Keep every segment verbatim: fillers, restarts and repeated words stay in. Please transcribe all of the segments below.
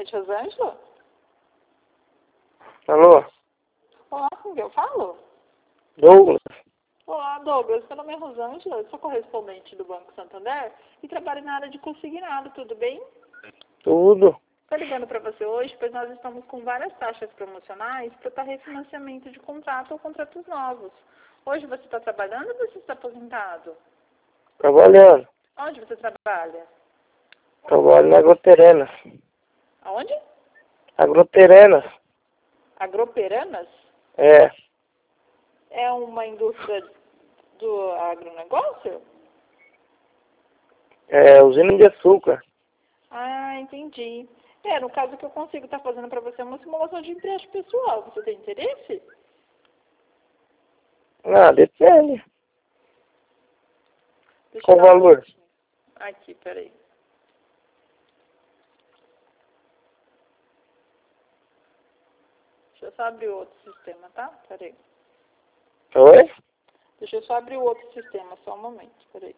noite, Rosângela. Alô? Olá, com quem eu falo? Douglas? Olá, Douglas. Meu nome é Rosângela, eu sou correspondente do Banco Santander e trabalho na área de consignado, tudo bem? Tudo. Estou ligando para você hoje, pois nós estamos com várias taxas promocionais para refinanciamento de contrato ou contratos novos. Hoje você está trabalhando ou você está aposentado? Trabalhando. Onde você trabalha? Trabalho na Agroterena. Aonde? Agroterena. Agroperanas? É. É uma indústria do agronegócio? É, usina de açúcar. Ah, entendi. É, no caso que eu consigo estar fazendo para você uma simulação de empréstimo pessoal. Você tem interesse? Ah, depende. Deixa Qual eu o dar uma valor? olhadinha. Aqui, peraí. Deixa eu só abrir o outro sistema, tá? Peraí. Oi? Deixa eu só abrir o outro sistema, só um momento. Peraí.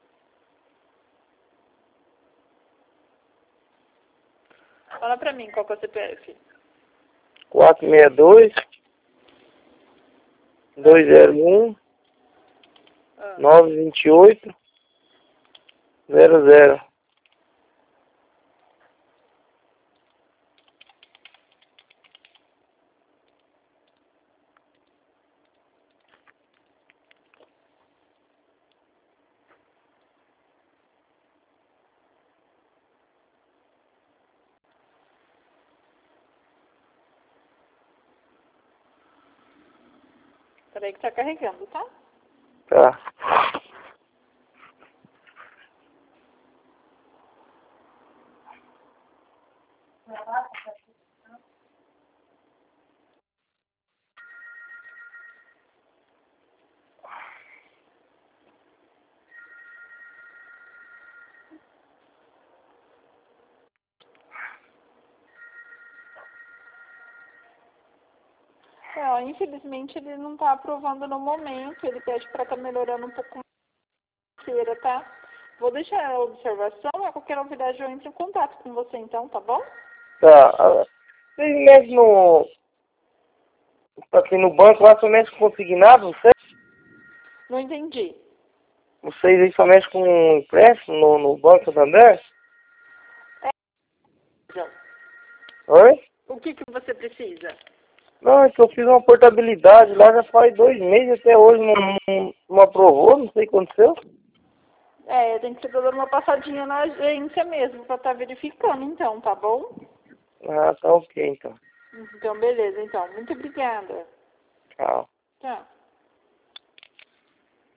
Fala pra mim qual que é o C P F. quatro seis dois, dois zero um, Ah. nove dois oito, zero zero. Peraí que tá carregando, tá? Tá. É, ó, infelizmente ele não tá aprovando no momento. Ele pede pra estar melhorando um pouco mais, tá? Vou deixar a observação. A qualquer novidade eu entro em contato com você então, tá bom? Tá. Ah, vocês mexem no... Aqui no banco lá só mexe com consignado, vocês? Não entendi. Vocês aí só mexem com empréstimo no, no Banco Santander? Já. Oi? O que que você precisa? Não, é que eu fiz uma portabilidade lá já faz dois meses, até hoje não, não, não aprovou, não sei o que aconteceu. É, tem que ser dando uma passadinha na agência mesmo pra estar verificando então, tá bom? Ah, tá ok então. Então, beleza, então. Muito obrigada. Tchau. Tchau.